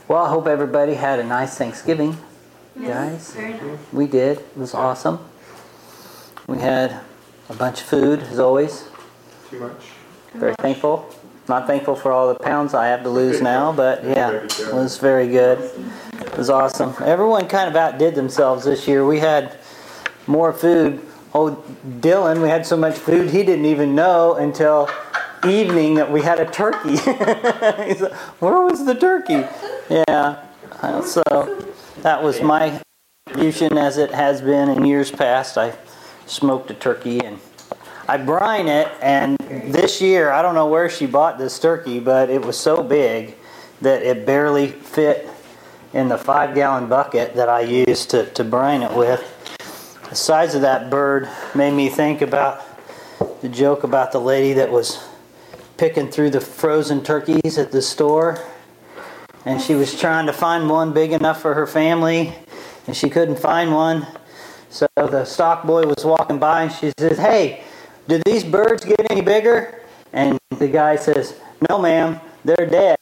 Well, I hope everybody had a nice Thanksgiving, guys. Very nice. We did. It was awesome. We had a bunch of food, as always. Too much. Very thankful. Not thankful for all the pounds I have to lose now, but yeah, it was very good. It was awesome. Everyone kind of outdid themselves this year. We had more food. Oh, Dylan, we had so much food he didn't even know until evening that we had a turkey. He's like, where was the turkey? Yeah. So that was my contribution, as it has been in years past. I smoked a turkey and I brine it, and this year, I don't know where she bought this turkey, but it was so big that it barely fit in the 5-gallon bucket that I used to brine it with. The size of that bird made me think about the joke about the lady that was picking through the frozen turkeys at the store, and she was trying to find one big enough for her family, and she couldn't find one. So the stock boy was walking by, and she says, "Hey, do these birds get any bigger?" And the guy says, "No, ma'am, they're dead."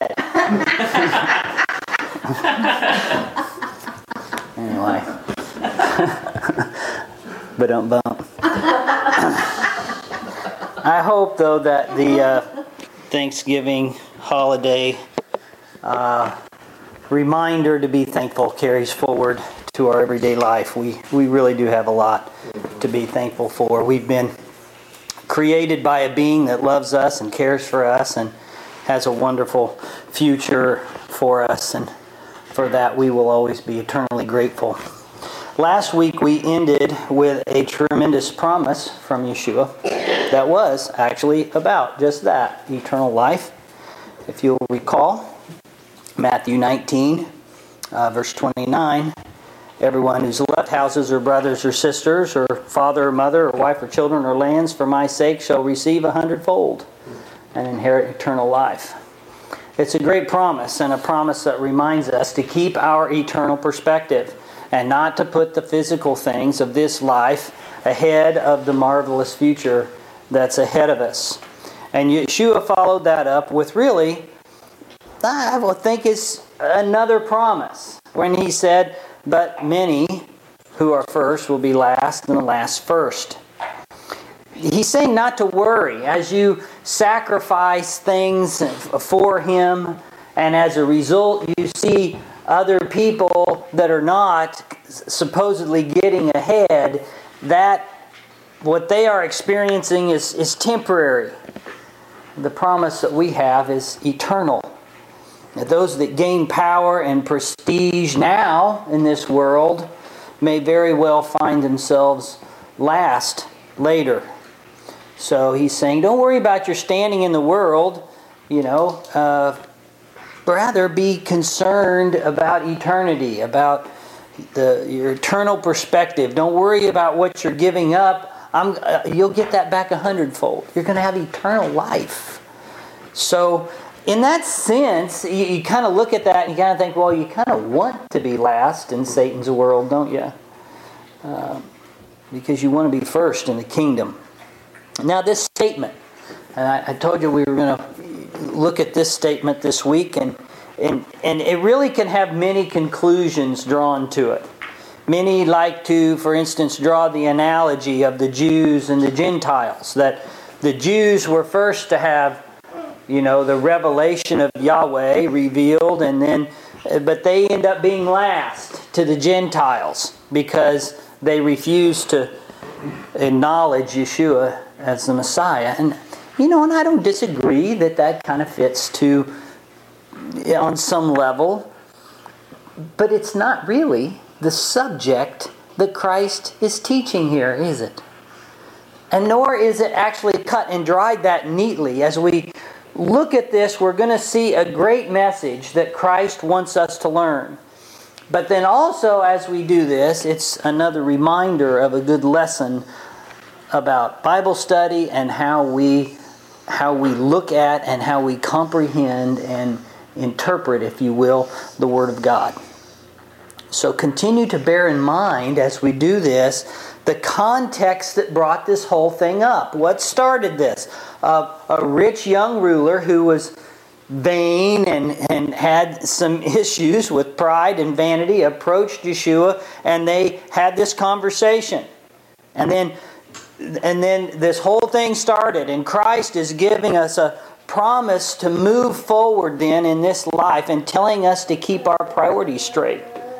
Anyway. But don't bump. I hope, though, that the Thanksgiving holiday reminder to be thankful carries forward to our everyday life. We really do have a lot to be thankful for. We've been created by a being that loves us and cares for us and has a wonderful future for us, and for that we will always be eternally grateful. Last week we ended with a tremendous promise from Yeshua that was actually about just that, eternal life. If you'll recall, Matthew 19, verse 29, "Everyone who's left houses or brothers or sisters or father or mother or wife or children or lands for my sake shall receive 100-fold and inherit eternal life." It's a great promise, and a promise that reminds us to keep our eternal perspective and not to put the physical things of this life ahead of the marvelous future that's ahead of us. And Yeshua followed that up with really, I will think, is another promise when he said, "But many who are first will be last, and the last first." He's saying not to worry as you sacrifice things for him, and as a result you see other people that are not supposedly getting ahead, that what they are experiencing is temporary. The promise that we have is eternal. That those that gain power and prestige now in this world may very well find themselves last later. So he's saying, don't worry about your standing in the world, rather be concerned about eternity, about your eternal perspective. Don't worry about what you're giving up. You'll get that back 100-fold. You're going to have eternal life. So in that sense, you kind of look at that and you kind of think, well, you kind of want to be last in Satan's world, don't you? Because you want to be first in the kingdom. Now this statement, and I told you we were going to look at this statement this week, and it really can have many conclusions drawn to it. Many like to, for instance, draw the analogy of the Jews and the Gentiles, that the Jews were first to have, the revelation of Yahweh revealed, but they end up being last to the Gentiles because they refused to acknowledge Yeshua as the Messiah. And I don't disagree that kind of fits on some level, but it's not really the subject that Christ is teaching here, is it? And nor is it actually cut and dried that neatly. As we look at this, we're going to see a great message that Christ wants us to learn. But then also, as we do this, it's another reminder of a good lesson about Bible study and how we look at and how we comprehend and interpret, if you will, the Word of God. So continue to bear in mind as we do this the context that brought this whole thing up. What started this? A rich young ruler who was vain and had some issues with pride and vanity, approached Yeshua, and they had this conversation. And then this whole thing started, and Christ is giving us a promise to move forward then in this life and telling us to keep our priorities straight.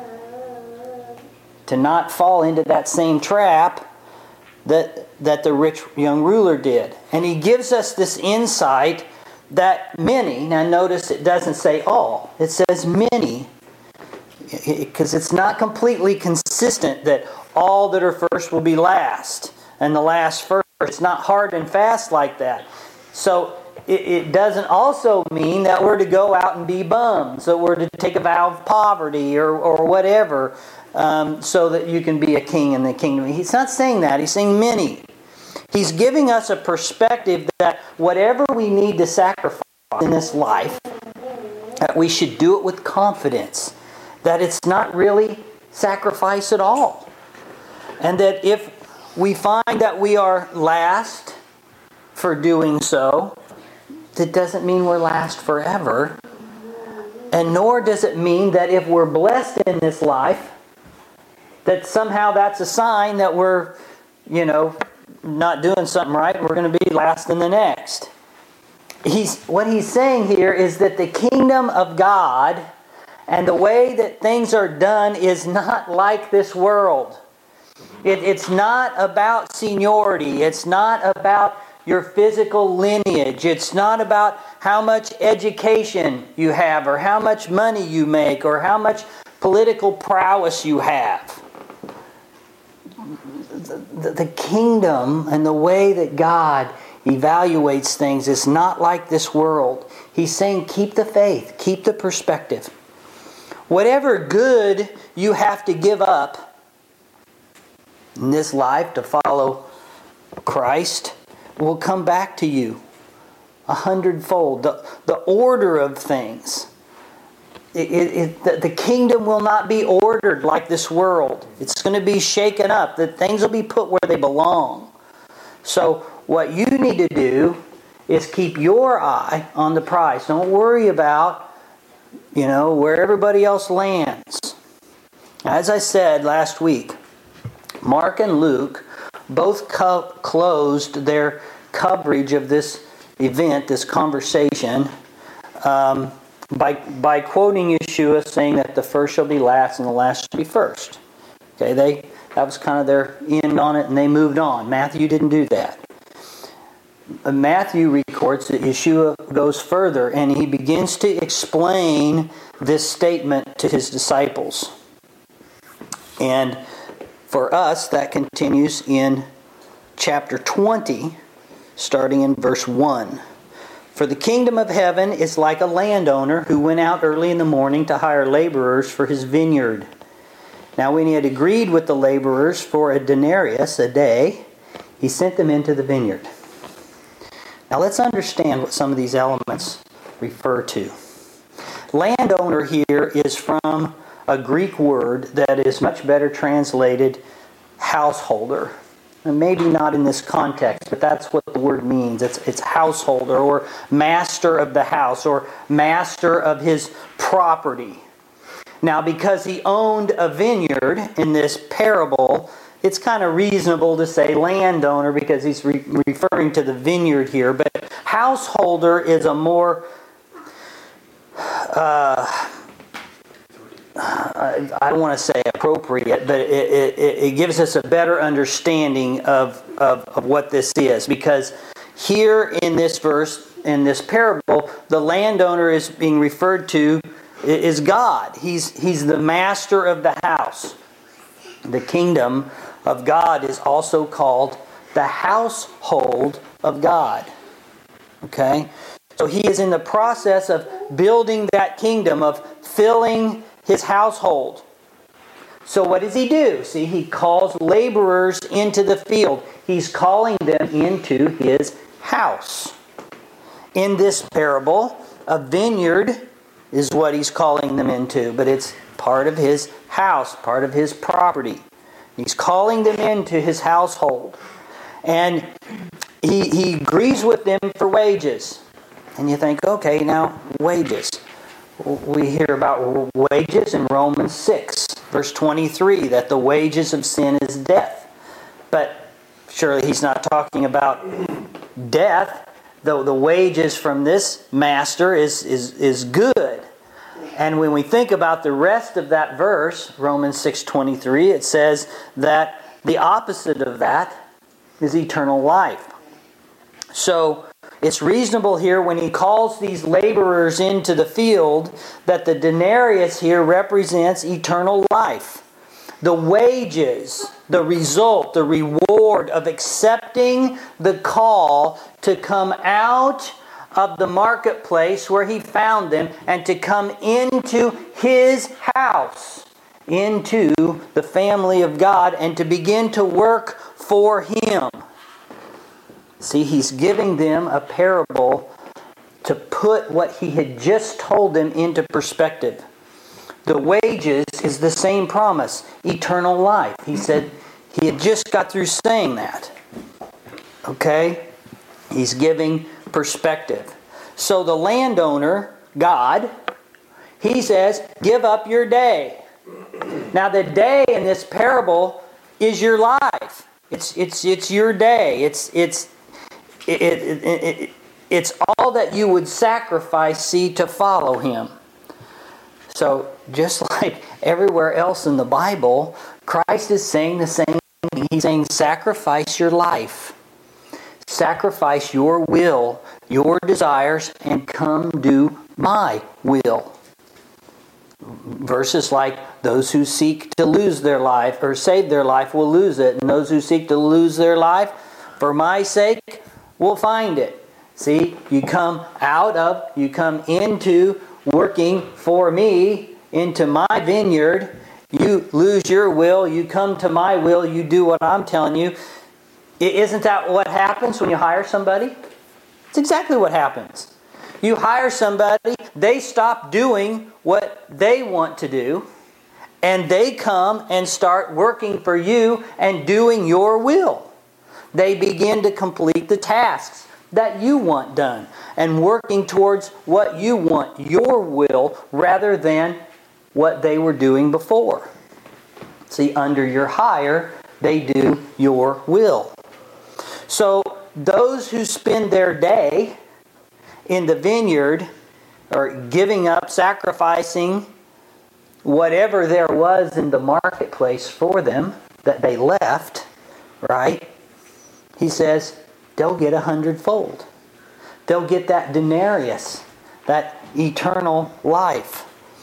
To not fall into that same trap that the rich young ruler did. And he gives us this insight that many, now notice it doesn't say all, it says many, because it's not completely consistent that all that are first will be last, and the last first. It's not hard and fast like that. So it doesn't also mean that we're to go out and be bums, that we're to take a vow of poverty or whatever, so that you can be a king in the kingdom. He's not saying that. He's saying many. He's giving us a perspective that whatever we need to sacrifice in this life, that we should do it with confidence, that it's not really sacrifice at all. And that if we find that we are last for doing so, that doesn't mean we're last forever. And nor does it mean that if we're blessed in this life, that somehow that's a sign that we're, not doing something right, we're going to be last in the next. What he's saying here is that the kingdom of God and the way that things are done is not like this world. It's not about seniority. It's not about your physical lineage. It's not about how much education you have or how much money you make or how much political prowess you have. The kingdom and the way that God evaluates things is not like this world. He's saying keep the faith, keep the perspective. Whatever good you have to give up in this life to follow Christ will come back to you 100-fold. The order of things. The kingdom will not be ordered like this world. It's going to be shaken up. The things will be put where they belong. So what you need to do is keep your eye on the prize. Don't worry about, where everybody else lands. As I said last week, Mark and Luke both closed their coverage of this event, this conversation, by quoting Yeshua saying that the first shall be last and the last shall be first. Okay, that was kind of their end on it, and they moved on. Matthew didn't do that. Matthew records that Yeshua goes further, and he begins to explain this statement to his disciples. And for us, that continues in chapter 20, starting in verse 1. For the kingdom of heaven is like a landowner who went out early in the morning to hire laborers for his vineyard. Now when he had agreed with the laborers for a denarius a day, he sent them into the vineyard. Now let's understand what some of these elements refer to. Landowner here is from a Greek word that is much better translated householder. And maybe not in this context, but that's what the word means. It's householder or master of the house or master of his property. Now, because he owned a vineyard in this parable, it's kind of reasonable to say landowner because he's referring to the vineyard here. But householder is a more I don't want to say appropriate, but it gives us a better understanding of what this is. Because here in this verse, in this parable, the landowner is being referred to is God. He's the master of the house. The kingdom of God is also called the household of God. Okay? So he is in the process of building that kingdom, of filling his household. So what does he do? See, he calls laborers into the field. He's calling them into his house. In this parable, a vineyard is what he's calling them into, but it's part of his house, part of his property. He's calling them into his household. And he agrees with them for wages. And you think, okay, now wages. We hear about wages in Romans 6, verse 23, that the wages of sin is death. But surely he's not talking about death, though the wages from this master is good. And when we think about the rest of that verse, Romans 6:23, it says that the opposite of that is eternal life. So it's reasonable here when he calls these laborers into the field that the denarius here represents eternal life. The wages, the result, the reward of accepting the call to come out of the marketplace where he found them and to come into his house, into the family of God, and to begin to work for him. See, he's giving them a parable to put what he had just told them into perspective. The wages is the same promise, eternal life. He said he had just got through saying that. Okay? He's giving perspective. So the landowner, God, he says, give up your day. Now the day in this parable is your life. It's your day. It's all that you would sacrifice, to follow him. So just like everywhere else in the Bible, Christ is saying the same thing. He's saying sacrifice your life. Sacrifice your will, your desires, and come do my will. Verses like, those who seek to lose their life or save their life will lose it. And those who seek to lose their life for my sake will find it. See, you come into working for me, into my vineyard. You lose your will, you come to my will, you do what I'm telling you. Isn't that what happens when you hire somebody? It's exactly what happens. You hire somebody, they stop doing what they want to do, and they come and start working for you and doing your will. They begin to complete the tasks that you want done and working towards what you want, your will, rather than what they were doing before. See, under your hire, they do your will. So those who spend their day in the vineyard or giving up, sacrificing whatever there was in the marketplace for them that they left, right? He says, they'll get 100-fold. They'll get that denarius, that eternal life.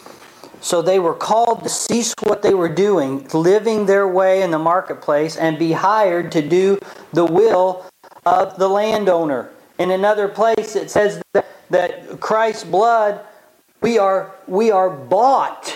So they were called to cease what they were doing, living their way in the marketplace, and be hired to do the will of the landowner. In another place it says that Christ's blood, we are bought,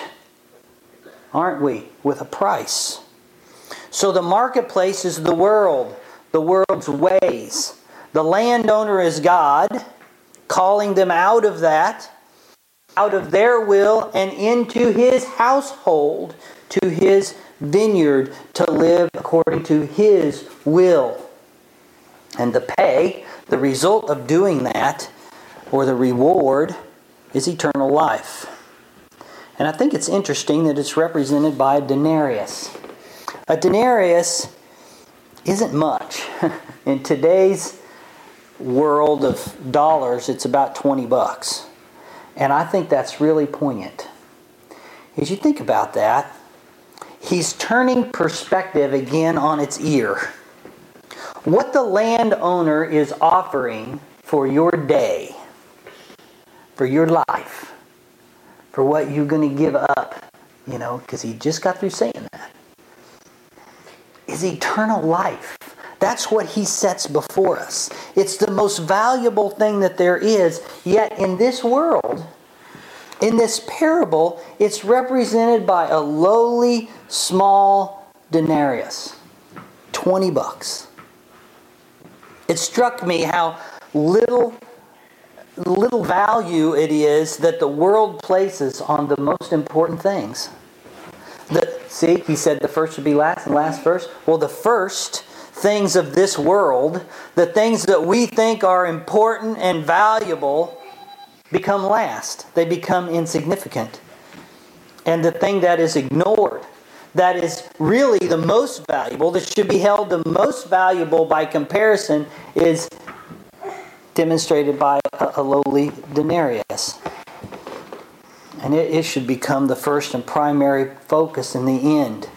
aren't we, with a price. So the marketplace is the world, the world's ways. The landowner is God, calling them out of that, out of their will, and into his household, to his vineyard, to live according to his will. And the pay, the result of doing that, or the reward, is eternal life. And I think it's interesting that it's represented by a denarius. A denarius isn't much. In today's world of dollars, it's about $20. And I think that's really poignant. As you think about that, he's turning perspective again on its ear. What the landowner is offering for your day, for your life, for what you're going to give up, because he just got through saying that, is eternal life. That's what he sets before us. It's the most valuable thing that there is. Yet in this world, in this parable, it's represented by a lowly, small denarius. $20. It struck me how little value it is that the world places on the most important things. See, he said the first would be last and last first. Well, the first things of this world, the things that we think are important and valuable, become last. They become insignificant. And the thing that is ignored, that is really the most valuable, that should be held the most valuable by comparison, is demonstrated by a lowly denarius. And it should become the first and primary focus in the end.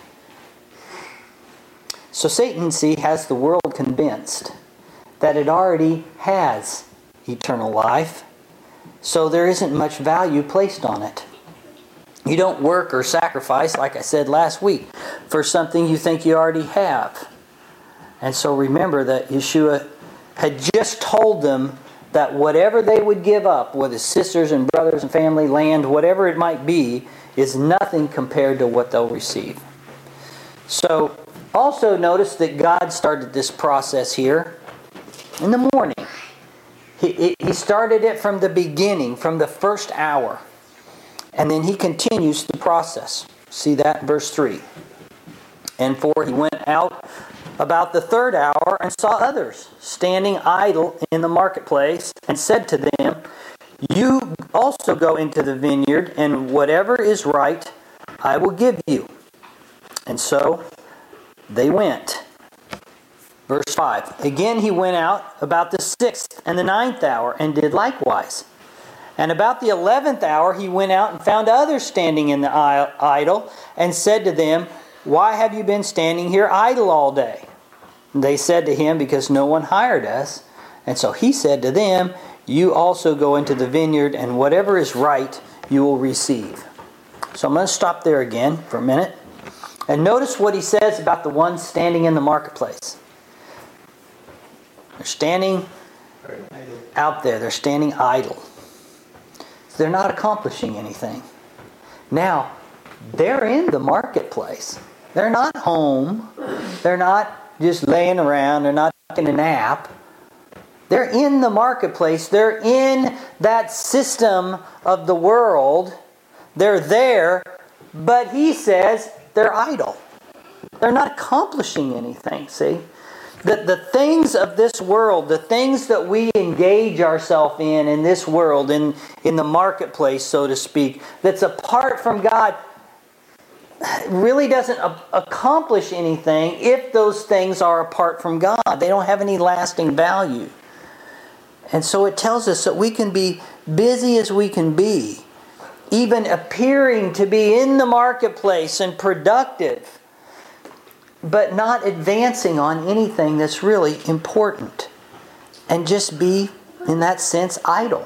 So Satan, see, has the world convinced that it already has eternal life, so there isn't much value placed on it. You don't work or sacrifice, like I said last week, for something you think you already have. And so remember that Yeshua had just told them that whatever they would give up, whether sisters and brothers and family, land, whatever it might be, is nothing compared to what they'll receive. So also notice that God started this process here in the morning. He started it from the beginning, from the first hour. And then He continues the process. See that in verse 3. And for He went out about the third hour and saw others standing idle in the marketplace, and said to them, "You also go into the vineyard, and whatever is right I will give you." And so they went. Verse 5. Again He went out about the 6th and the 9th hour, and did likewise. And about the 11th hour He went out and found others standing in the idle, and said to them, "Why have you been standing here idle all day?" And they said to Him, "Because no one hired us." And so He said to them, "You also go into the vineyard, and whatever is right you will receive." So I'm going to stop there again for a minute. And notice what He says about the ones standing in the marketplace. They're standing out there. They're standing idle. They're not accomplishing anything. Now, they're in the marketplace. They're not home. They're not just laying around. They're not taking a nap. They're in the marketplace. They're in that system of the world. They're there. But He says they're idle. They're not accomplishing anything, see? The things of this world, the things that we engage ourselves in this world, in the marketplace, so to speak, that's apart from God, really doesn't accomplish anything if those things are apart from God. They don't have any lasting value. And so it tells us that we can be busy as we can be, even appearing to be in the marketplace and productive, but not advancing on anything that's really important, and just be, in that sense, idle.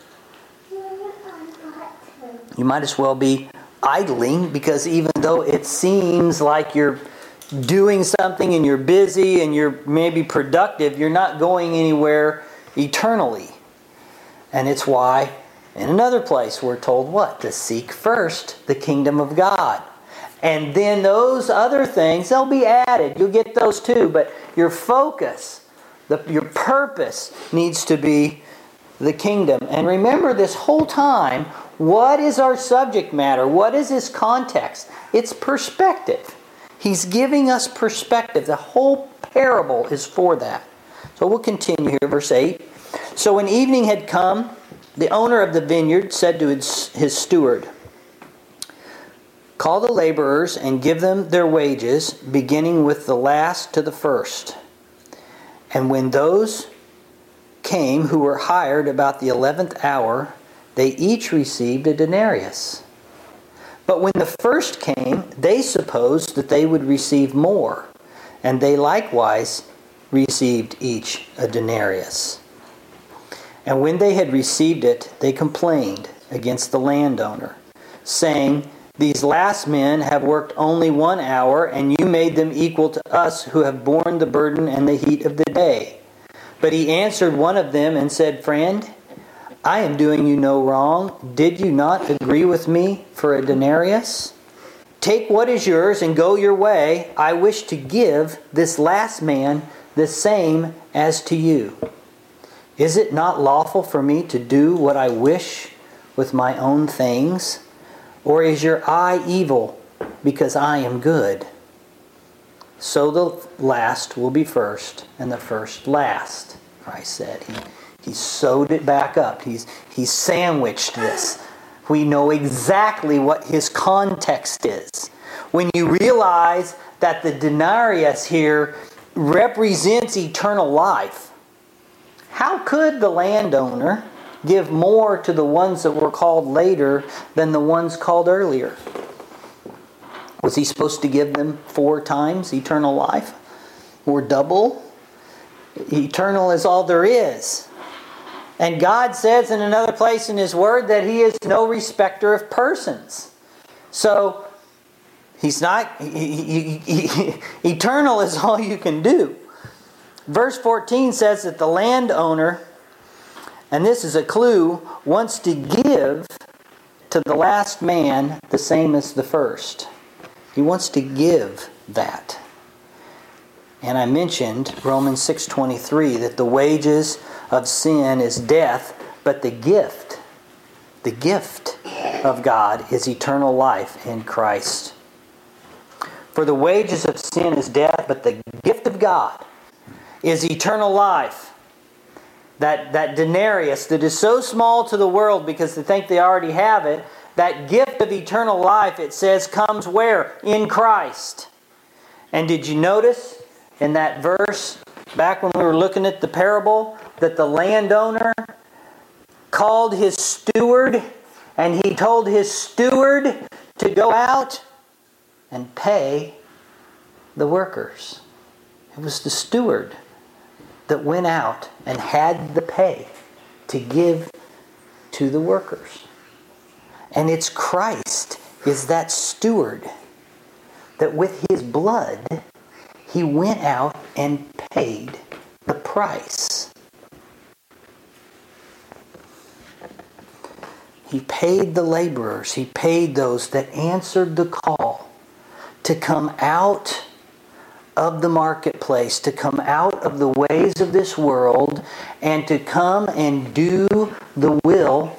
You might as well be idling, because even though it seems like you're doing something and you're busy and you're maybe productive, you're not going anywhere eternally. And it's why in another place we're told what? To seek first the kingdom of God. And then those other things, they'll be added. You'll get those too. But your focus, your purpose needs to be the kingdom. And remember this whole time, what is our subject matter? What is this context? It's perspective. He's giving us perspective. The whole parable is for that. So we'll continue here, verse 8. So when evening had come, the owner of the vineyard said to his steward, "Call the laborers and give them their wages, beginning with the last to the first." And when those came who were hired about the 11th hour, they each received a denarius. But when the first came, they supposed that they would receive more, and they likewise received each a denarius. And when they had received it, they complained against the landowner, saying, "These last men have worked only 1 hour, and you made them equal to us who have borne the burden and the heat of the day." But he answered one of them and said, "Friend, I am doing you no wrong. Did you not agree with me for a denarius? Take what is yours and go your way. I wish to give this last man the same as to you. Is it not lawful for me to do what I wish with my own things? Or is your eye evil because I am good?" So the last will be first, and the first last, Christ said. He's sewed it back up. He's sandwiched this. We know exactly what his context is. When you realize that the denarius here represents eternal life, how could the landowner give more to the ones that were called later than the ones called earlier? Was he supposed to give them 4 times eternal life? Or double? Eternal is all there is. And God says in another place in His Word that He is no respecter of persons. So, He's not... eternal is all you can do. Verse 14 says that the landowner, and this is a clue, wants to give to the last man the same as the first. He wants to give that. And I mentioned Romans 6:23 that the wages of sin is death, but the gift of God is eternal life in Christ. For the wages of sin is death, but the gift of God is eternal life. That denarius that is so small to the world because they think they already have it, that gift of eternal life, it says, comes where? In Christ. And did you notice in that verse, back when we were looking at the parable, that the landowner called his steward, and he told his steward to go out and pay the workers. It was the steward that went out and had the pay to give to the workers. And it's Christ is that steward that with His blood He went out and paid the price. He paid the laborers. He paid those that answered the call to come out of the marketplace, to come out of the ways of this world, and to come and do the will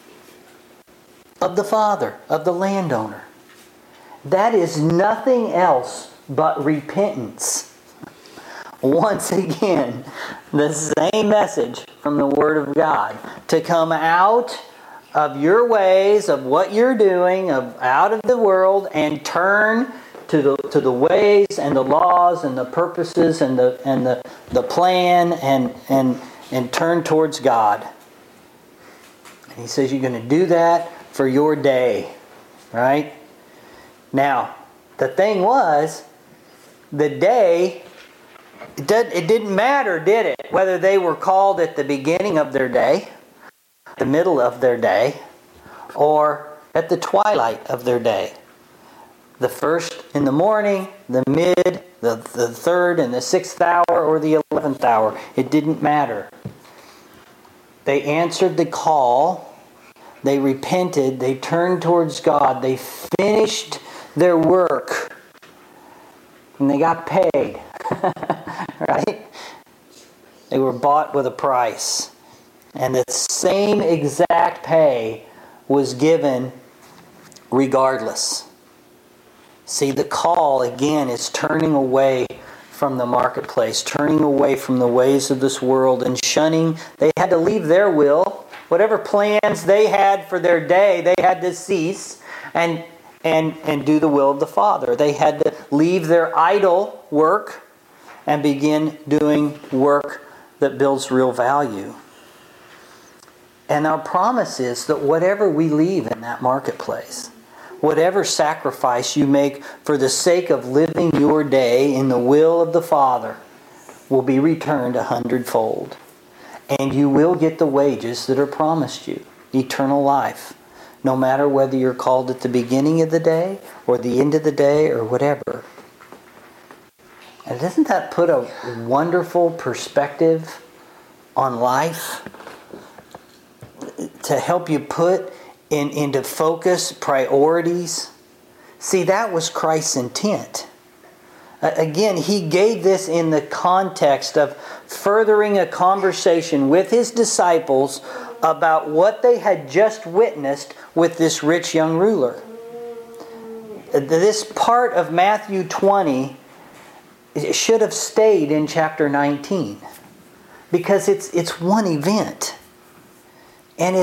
of the Father, of the landowner. That is nothing else but repentance. Once again, the same message from the Word of God. To come out of your ways, of what you're doing, out of the world, and turn to the ways and the laws and the purposes and the plan and turn towards God. And He says you're going to do that for your day. Right? Now, the thing was, the day, it didn't matter, did it? Whether they were called at the beginning of their day, the middle of their day, or at the twilight of their day. The first in the morning, the mid, the third and the 6th hour, or the 11th hour. It didn't matter. They answered the call. They repented. They turned towards God. They finished their work. And they got paid. Right? They were bought with a price. And the same exact pay was given regardless. See, the call, again, is turning away from the marketplace, turning away from the ways of this world and shunning. They had to leave their will. Whatever plans they had for their day, they had to cease and do the will of the Father. They had to leave their idle work and begin doing work that builds real value. And our promise is that whatever we leave in that marketplace, whatever sacrifice you make for the sake of living your day in the will of the Father, will be returned 100-fold. And you will get the wages that are promised you, eternal life, no matter whether you're called at the beginning of the day or the end of the day or whatever. And doesn't that put a wonderful perspective on life? To help you put into focus priorities. See, that was Christ's intent. Again, He gave this in the context of furthering a conversation with His disciples about what they had just witnessed with this rich young ruler. This part of Matthew 20 should have stayed in chapter 19. because it's one event. And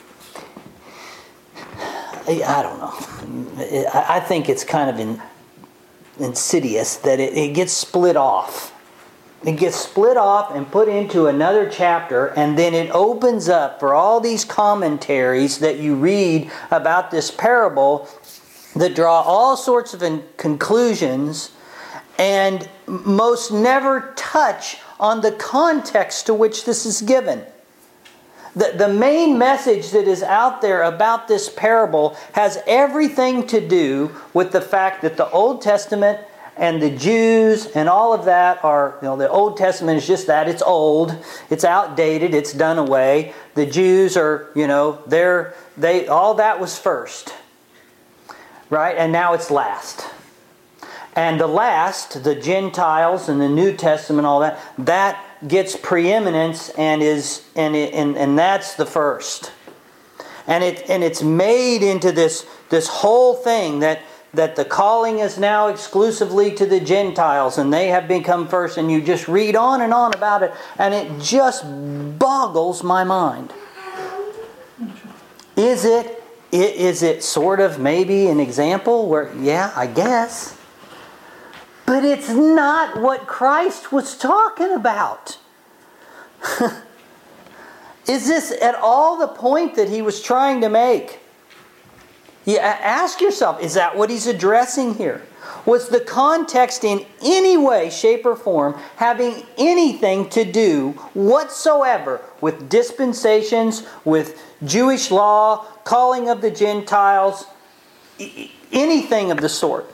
I don't know. I think it's kind of insidious that it gets split off. It gets split off and put into another chapter, and then it opens up for all these commentaries that you read about this parable that draw all sorts of conclusions and most never touch on the context to which this is given. The main message that is out there about this parable has everything to do with the fact that the Old Testament and the Jews and all of that are, the Old Testament is just that. It's old. It's outdated. It's done away. The Jews are, all that was first. Right? And now it's last. And the last, the Gentiles and the New Testament, all that gets preeminence and that's the first. And it's made into this whole thing that the calling is now exclusively to the Gentiles and they have become first, and you just read on and on about it and it just boggles my mind. Is it sort of maybe an example where, yeah, I guess. But it's not what Christ was talking about. Is this at all the point that He was trying to make? You ask yourself, is that what He's addressing here? Was the context in any way, shape, or form having anything to do whatsoever with dispensations, with Jewish law, calling of the Gentiles, anything of the sort?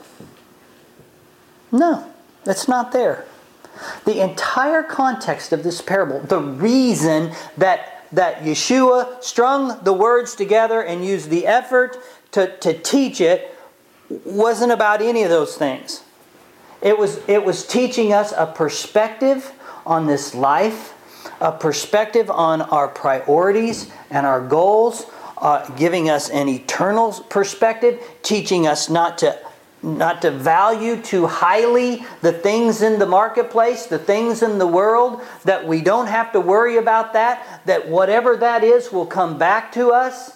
No, that's not there. The entire context of this parable, the reason that Yeshua strung the words together and used the effort to teach it, wasn't about any of those things. It was teaching us a perspective on this life, a perspective on our priorities and our goals, giving us an eternal perspective, teaching us not to value too highly the things in the marketplace, the things in the world, that we don't have to worry about that whatever that is will come back to us.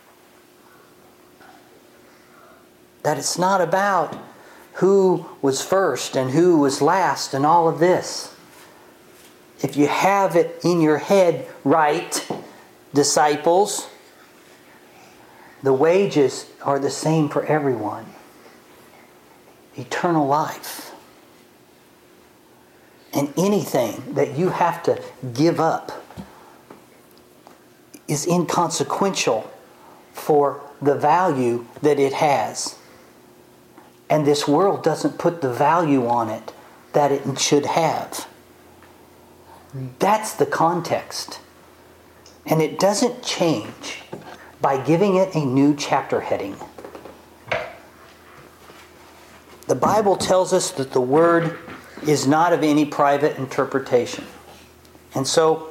That it's not about who was first and who was last and all of this. If you have it in your head right, disciples, the wages are the same for everyone. Eternal life. And anything that you have to give up is inconsequential for the value that it has. And this world doesn't put the value on it that it should have. That's the context. And it doesn't change by giving it a new chapter heading. The Bible tells us that the Word is not of any private interpretation. And so,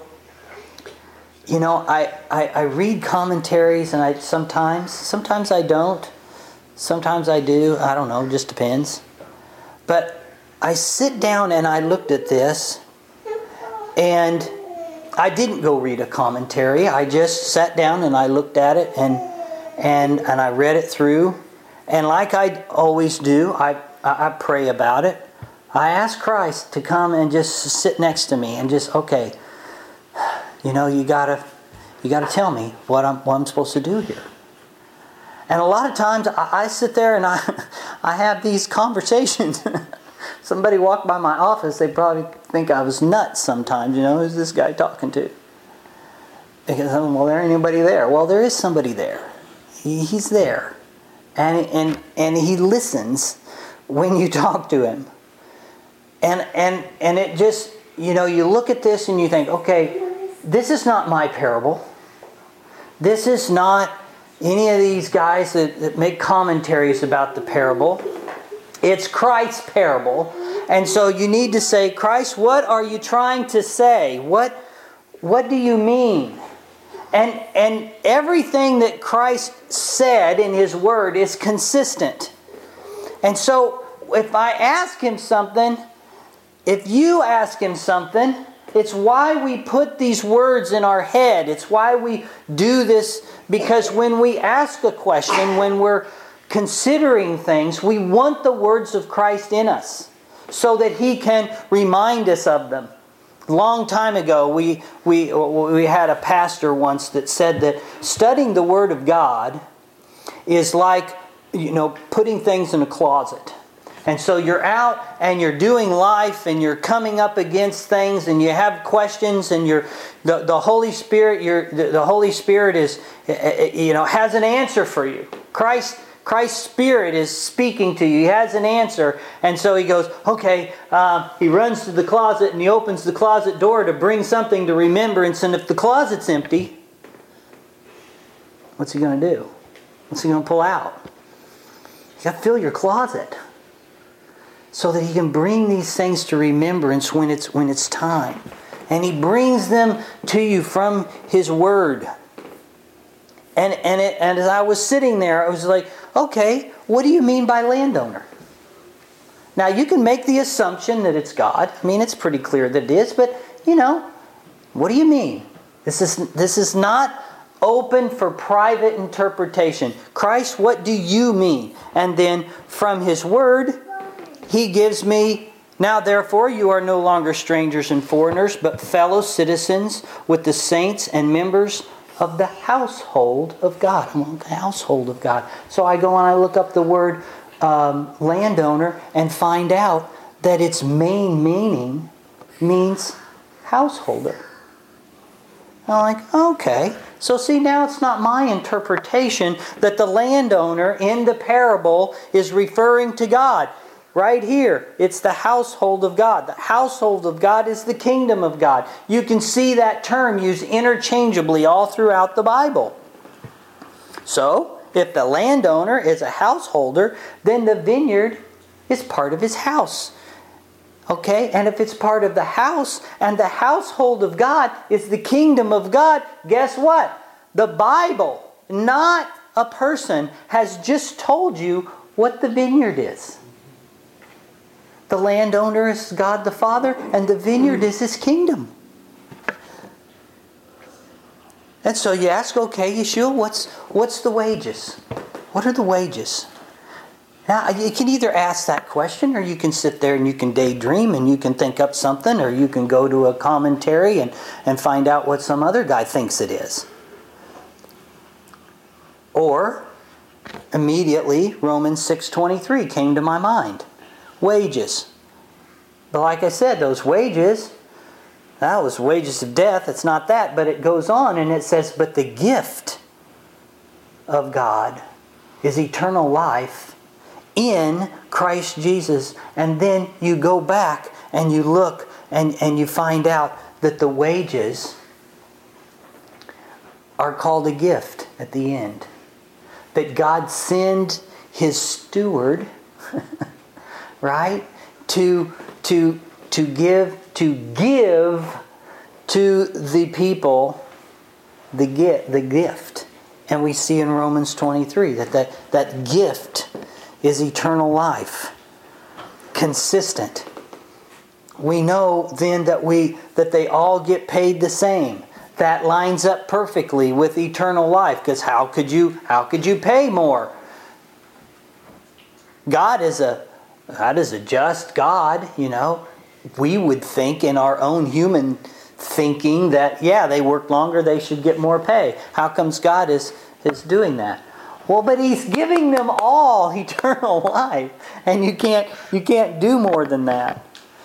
I read commentaries and sometimes I don't. Sometimes I do. I don't know, just depends. But I sit down and I looked at this, and I didn't go read a commentary. I just sat down and I looked at it and I read it through. And like I always do, I pray about it. I ask Christ to come and just sit next to me and just, okay, you gotta tell me what I'm supposed to do here. And a lot of times I sit there and I have these conversations. Somebody walked by my office, they probably think I was nuts sometimes. Who's this guy talking to? Because, well, there ain't anybody there. Well, there is somebody there. He's there. And he listens when you talk to him. And it just, you look at this and you think, okay, this is not my parable. This is not any of these guys that make commentaries about the parable. It's Christ's parable. And so you need to say, Christ, what are you trying to say? What do you mean? And everything that Christ said in His Word is consistent. And so if I ask Him something, if you ask Him something, It's why we put these words in our head. It's why we do this, because when we ask a question, when we're considering things, we want the words of Christ in us so that He can remind us of them. A long time ago, we had a pastor once that said that studying the Word of God is like, putting things in a closet. And so you're out and you're doing life and you're coming up against things and you have questions and the Holy Spirit is has an answer for you. Christ's Spirit is speaking to you. He has an answer. And so he goes, okay, he runs to the closet and he opens the closet door to bring something to remembrance. And if the closet's empty, what's he going to do? What's he going to pull out? You got to fill your closet so that he can bring these things to remembrance when it's time. And he brings them to you from his Word. And as I was sitting there, I was like, okay, what do you mean by landowner? Now, you can make the assumption that it's God. I mean, it's pretty clear that it is. But, what do you mean? This is not open for private interpretation. Christ, what do you mean? And then from His Word, He gives me, now therefore you are no longer strangers and foreigners, but fellow citizens with the saints and members of the household of God. I'm on the household of God. So I go and I look up the word landowner and find out that its main meaning means householder. I'm like, okay. So see, now it's not my interpretation that the landowner in the parable is referring to God. Right here, it's the household of God. The household of God is the kingdom of God. You can see that term used interchangeably all throughout the Bible. So, if the landowner is a householder, then the vineyard is part of his house. Okay? And if it's part of the house and the household of God is the kingdom of God, guess what? The Bible, not a person, has just told you what the vineyard is. The landowner is God the Father, and the vineyard is His kingdom. And so you ask, okay, Yeshua, what's the wages? What are the wages? Now, you can either ask that question, or you can sit there and you can daydream and you can think up something, or you can go to a commentary and find out what some other guy thinks it is. Or, immediately, Romans 6:23 came to my mind. Wages. But like I said, those wages, that was wages of death. It's not that, but it goes on and it says, but the gift of God is eternal life in Christ Jesus. And then you go back and you look and you find out that the wages are called a gift at the end. That God sent His steward right? To give to the people the gift. And we see in Romans 23 that gift is eternal life. Consistent. We know then that they all get paid the same. That lines up perfectly with eternal life, because how could you pay more? God is a just God, We would think in our own human thinking that, they worked longer, they should get more pay. How comes God is doing that? Well, but He's giving them all eternal life. And you can't do more than that.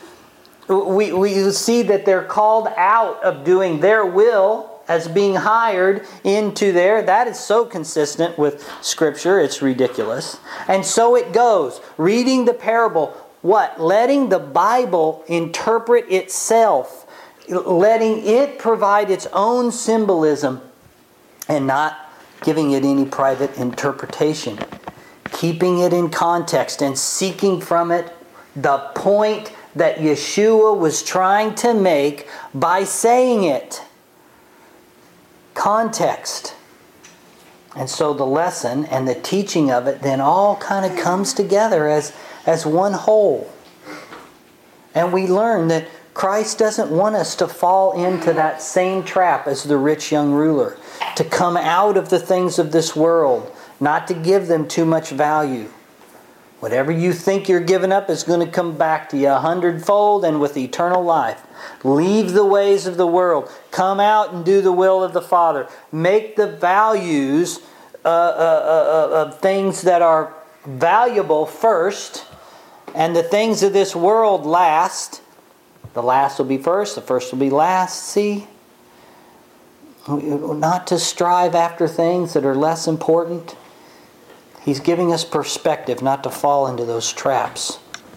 We see that they're called out of doing their will as being hired into there. That is so consistent with Scripture, it's ridiculous. And so it goes. Reading the parable, what? Letting the Bible interpret itself. Letting it provide its own symbolism and not giving it any private interpretation. Keeping it in context and seeking from it the point that Yeshua was trying to make by saying it. Context. And so the lesson and the teaching of it then all kind of comes together as one whole. And we learn that Christ doesn't want us to fall into that same trap as the rich young ruler, to come out of the things of this world, not to give them too much value. Whatever you think you're giving up is going to come back to you 100-fold and with eternal life. Leave the ways of the world. Come out and do the will of the Father. Make the values of things that are valuable first, and the things of this world last. The last will be first, the first will be last. See? Not to strive after things that are less important. He's giving us perspective not to fall into those traps.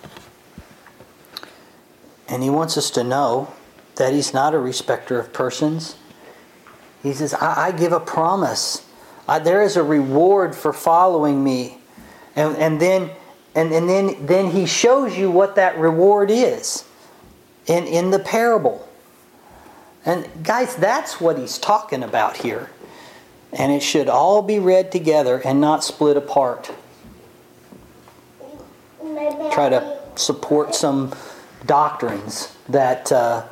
And He wants us to know that He's not a respecter of persons. He says, I give a promise. There is a reward for following me. And then He shows you what that reward is in the parable. And guys, that's what He's talking about here. And it should all be read together and not split apart. Try to support some doctrines that are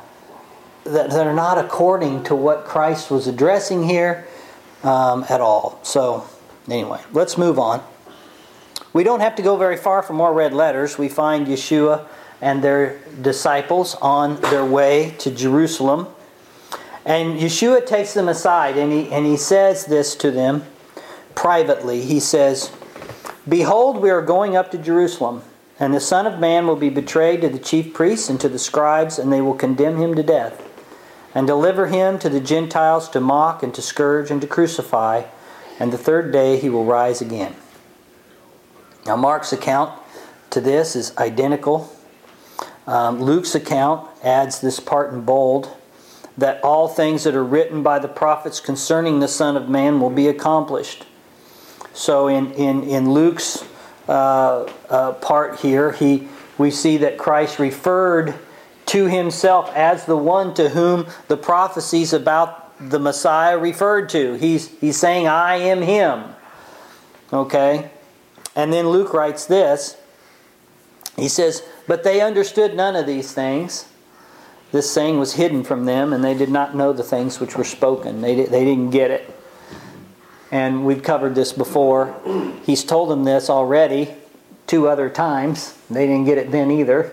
not according to what Christ was addressing here at all. So, anyway, let's move on. We don't have to go very far for more red letters. We find Yeshua and their disciples on their way to Jerusalem. And Yeshua takes them aside and he says this to them privately. He says, "Behold, we are going up to Jerusalem, and the Son of Man will be betrayed to the chief priests and to the scribes, and they will condemn Him to death, and deliver Him to the Gentiles to mock and to scourge and to crucify, and the third day He will rise again." Now Mark's account to this is identical. Luke's account adds this part in bold, that all things that are written by the prophets concerning the Son of Man will be accomplished. So in Luke's part here, we see that Christ referred to Himself as the one to whom the prophecies about the Messiah referred to. He's saying, "I am Him." Okay? And then Luke writes this. He says, "But they understood none of these things. This saying was hidden from them, and they did not know the things which were spoken." They didn't get it. And we've covered this before. He's told them this already 2 other times. They didn't get it then either.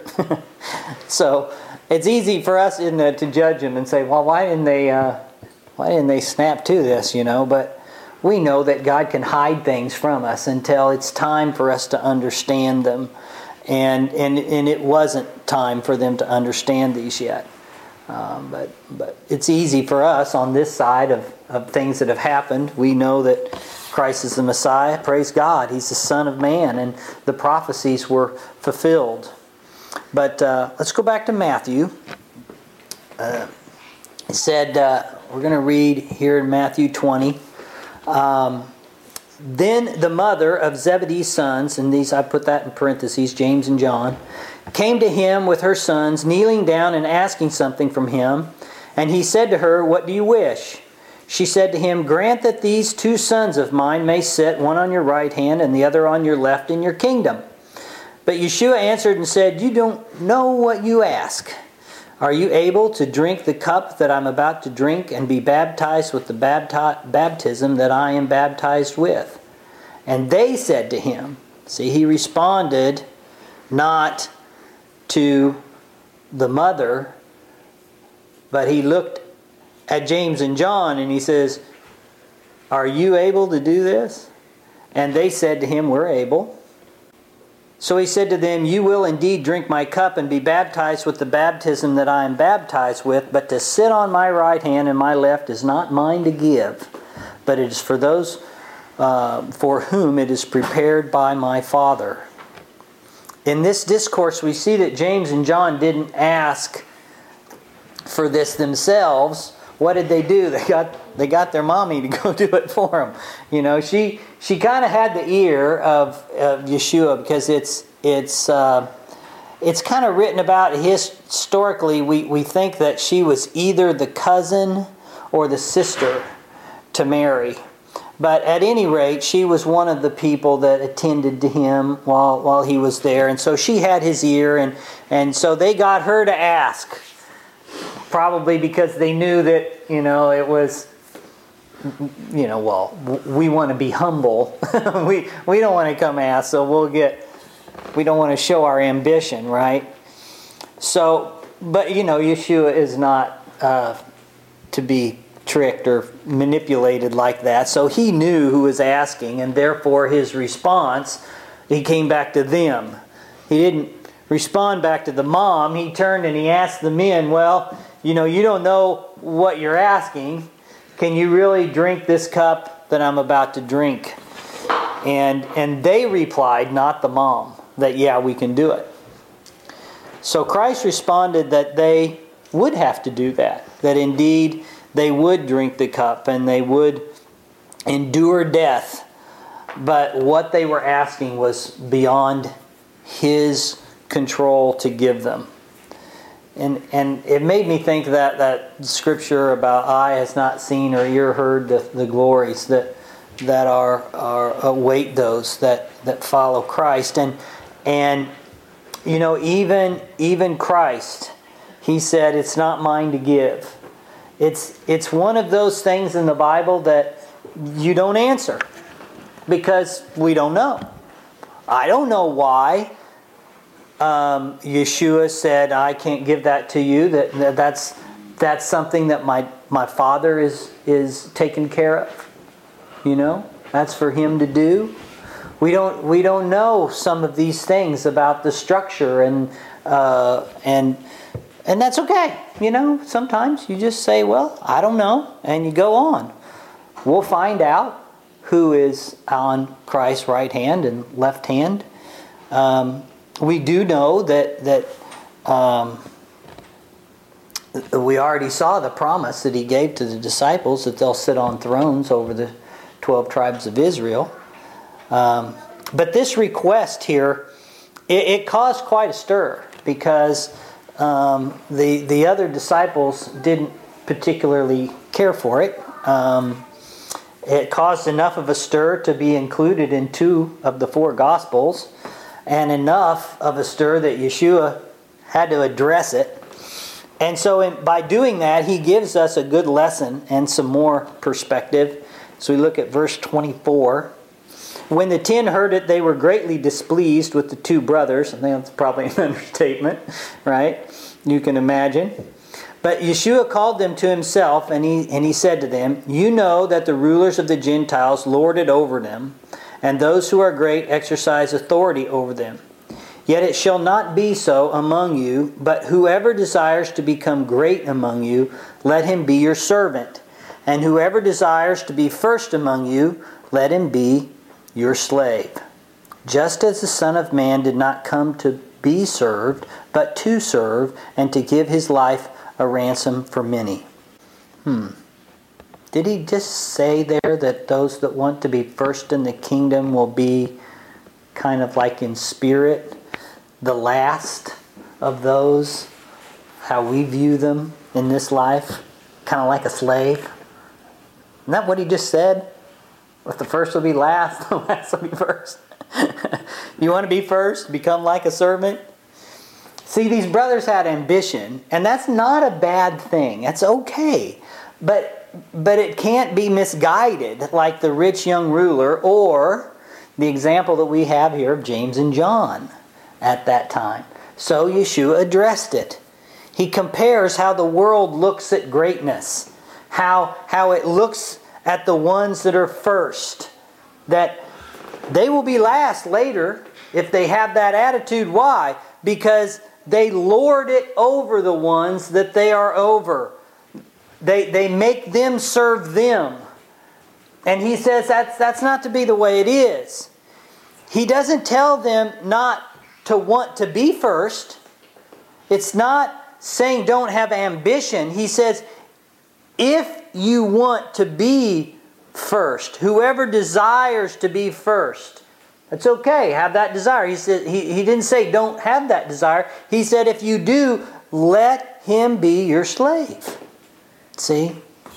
So it's easy for us to judge Him and say, "Well, why didn't they snap to this?" But we know that God can hide things from us until it's time for us to understand them. And it wasn't time for them to understand these yet. But it's easy for us on this side of things that have happened. We know that Christ is the Messiah. Praise God. He's the Son of Man, and the prophecies were fulfilled. But let's go back to Matthew. It said, we're going to read here in Matthew 20. Then the mother of Zebedee's sons, and these I put that in parentheses, James and John, came to Him with her sons, kneeling down and asking something from Him. And He said to her, "What do you wish?" She said to Him, "Grant that these 2 sons of mine may sit, one on your right hand and the other on your left, in your kingdom." But Yeshua answered and said, "You don't know what you ask. Are you able to drink the cup that I'm about to drink and be baptized with the baptism that I am baptized with?" And they said to Him, see, He responded not to the mother, but He looked at James and John and He says, "Are you able to do this?" And they said to Him, "We're able." So He said to them, "You will indeed drink my cup and be baptized with the baptism that I am baptized with, but to sit on my right hand and my left is not mine to give, but it is for those for whom it is prepared by my Father." In this discourse, we see that James and John didn't ask for this themselves. What did they do? They got their mommy to go do it for them. She kind of had the ear of Yeshua, because it's kind of written about historically. We think that she was either the cousin or the sister to Mary. But at any rate, she was one of the people that attended to Him while He was there. And so she had His ear. And so they got her to ask Probably because they knew that, it was, well, we want to be humble. we don't want to come ask, so we don't want to show our ambition, right? So, but Yeshua is not to be tricked or manipulated like that. So he knew who was asking, and therefore his response, he came back to them. He didn't respond back to the mom. He turned and he asked the men, well, you don't know what you're asking. Can you really drink this cup that I'm about to drink? And they replied, not the mom, that yeah, we can do it. So Christ responded that they would have to do that indeed they would drink the cup and they would endure death. But what they were asking was beyond His control to give them. And it made me think that scripture about eye has not seen or ear heard the glories that are await those that follow Christ. And even Christ, He said, it's not mine to give. It's one of those things in the Bible that you don't answer because we don't know. I don't know why Yeshua said, I can't give that to you. That's something that my Father is taking care of. That's for Him to do. We don't know some of these things about the structure and that's okay. Sometimes you just say, well, I don't know, and you go on. We'll find out who is on Christ's right hand and left hand. We do know that we already saw the promise that He gave to the disciples that they'll sit on thrones over the 12 tribes of Israel. But this request here, it caused quite a stir because the other disciples didn't particularly care for it. It caused enough of a stir to be included in 2 of the 4 Gospels, and enough of a stir that Yeshua had to address it. And so by doing that, He gives us a good lesson and some more perspective. So we look at verse 24. When the 10 heard it, they were greatly displeased with the 2 brothers. I think that's probably an understatement, right? You can imagine. But Yeshua called them to Himself, and he said to them, you know that the rulers of the Gentiles lord it over them, and those who are great exercise authority over them. Yet it shall not be so among you, but whoever desires to become great among you, let him be your servant. And whoever desires to be first among you, let him be your slave. Just as the Son of Man did not come to be served, but to serve, and to give His life a ransom for many. Did He just say there that those that want to be first in the kingdom will be kind of like in spirit, the last of those, how we view them in this life, kind of like a slave? Isn't that what He just said? If the first will be last, the last will be first. You want to be first? Become like a servant? See, these brothers had ambition, and that's not a bad thing. That's okay. But it can't be misguided like the rich young ruler or the example that we have here of James and John at that time. So Yeshua addressed it. He compares how the world looks at greatness, how it looks at the ones that are first, that they will be last later if they have that attitude. Why? Because they lord it over the ones that they are over. They make them serve them. And He says that's not to be the way it is. He doesn't tell them not to want to be first. It's not saying don't have ambition. He says if you want to be first, whoever desires to be first, it's okay, have that desire. He said he didn't say don't have that desire. He said if you do, let him be your slave. See?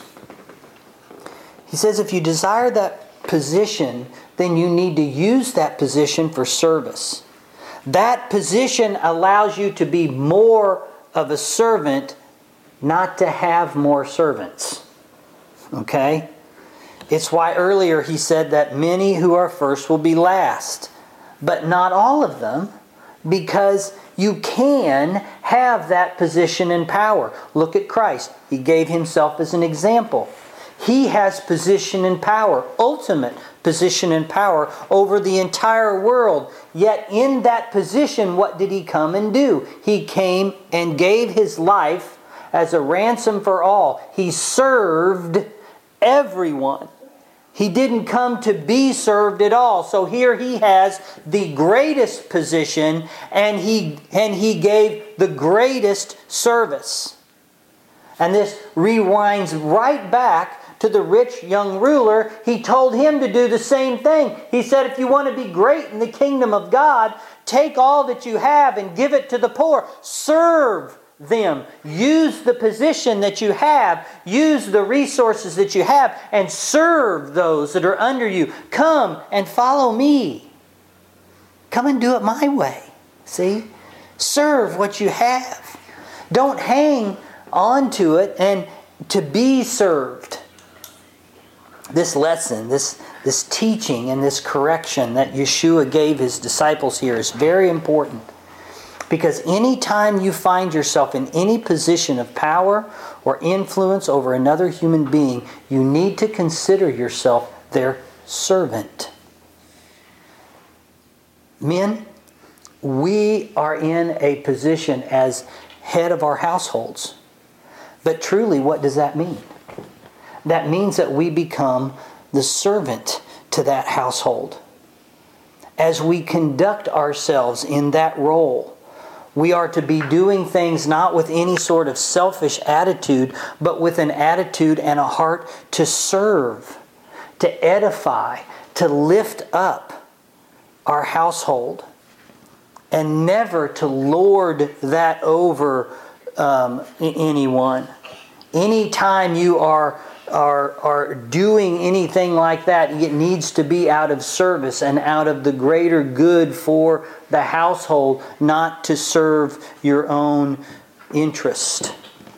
He says if you desire that position, then you need to use that position for service. That position allows you to be more of a servant not to have more servants. Okay? It's why earlier he said that many who are first will be last. But not all of them, because you can have that position and power. Look at Christ. He gave himself as an example. He has position and power, ultimate position and power over the entire world. Yet in that position, what did he come and do? He came and gave his life as a ransom for all. He served everyone. He didn't come to be served at all. So here he has the greatest position, and he gave the greatest service. And this rewinds right back to the rich young ruler. He told him to do the same thing. He said, if you want to be great in the kingdom of God, take all that you have and give it to the poor. Serve them. Use the position that you have. Use the resources that you have and serve those that are under you. Come and follow me. Come and do it my way. See? Serve what you have. Don't hang on to it and to be served. This lesson, this teaching and this correction that Yeshua gave his disciples here is very important. Because anytime you find yourself in any position of power or influence over another human being, you need to consider yourself their servant. Men, we are in a position as head of our households. But truly, what does that mean? That means that we become the servant to that household. As we conduct ourselves in that role, we are to be doing things not with any sort of selfish attitude, but with an attitude and a heart to serve, to edify, to lift up our household, and never to lord that over anyone. Anytime you are doing anything like that, it needs to be out of service and out of the greater good for the household, not to serve your own interest.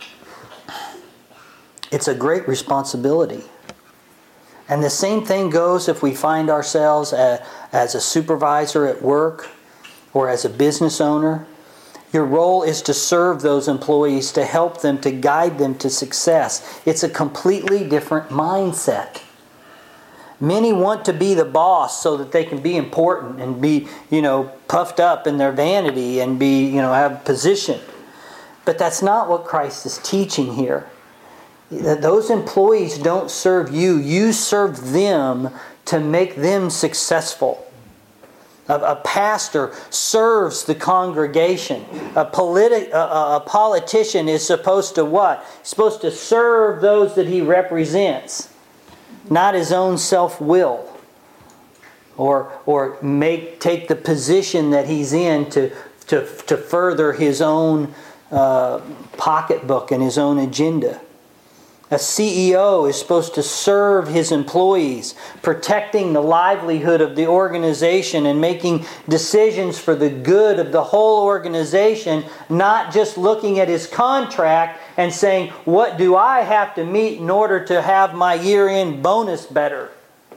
It's a great responsibility. And the same thing goes if we find ourselves as a supervisor at work or as a business owner. Your role is to serve those employees, to help them, to guide them to success. It's a completely different mindset. Many want to be the boss so that they can be important and be, puffed up in their vanity and be, have position. But that's not what Christ is teaching here. Those employees don't serve you. You serve them to make them successful. A pastor serves the congregation. A politician is supposed to what? He's supposed to serve those that he represents, not his own self-will, or take the position that he's in to further his own pocketbook and his own agenda. A CEO is supposed to serve his employees, protecting the livelihood of the organization and making decisions for the good of the whole organization, not just looking at his contract and saying, what do I have to meet in order to have my year-end bonus better?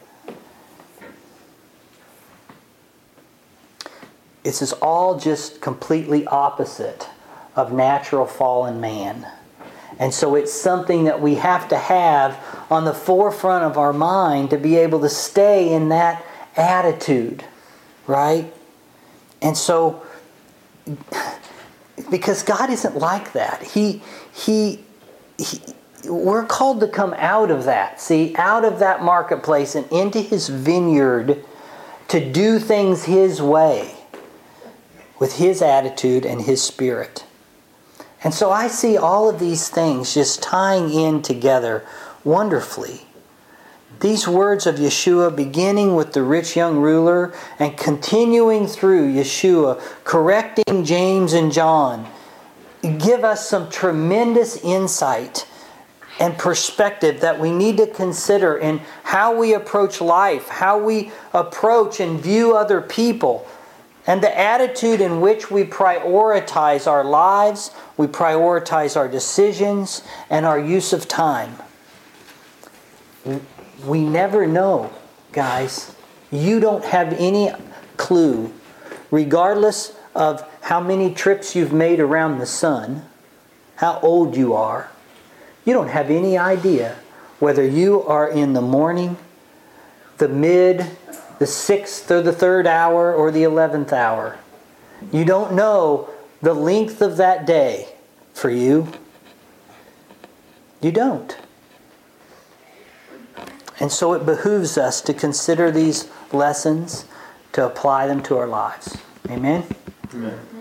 This is all just completely opposite of natural fallen man. And so it's something that we have to have on the forefront of our mind to be able to stay in that attitude, right? And so, because God isn't like that. We're called to come out of that, out of that marketplace and into His vineyard to do things His way, with His attitude and His Spirit. And so I see all of these things just tying in together wonderfully. These words of Yeshua, beginning with the rich young ruler and continuing through Yeshua, correcting James and John, give us some tremendous insight and perspective that we need to consider in how we approach life, how we approach and view other people, and the attitude in which we prioritize our lives, we prioritize our decisions, and our use of time. We never know, guys. You don't have any clue, regardless of how many trips you've made around the sun, how old you are. You don't have any idea whether you are in the morning, the mid, the 6th or the 3rd hour, or the 11th hour. You don't know the length of that day for you. You don't. And so it behooves us to consider these lessons, to apply them to our lives. Amen? Amen.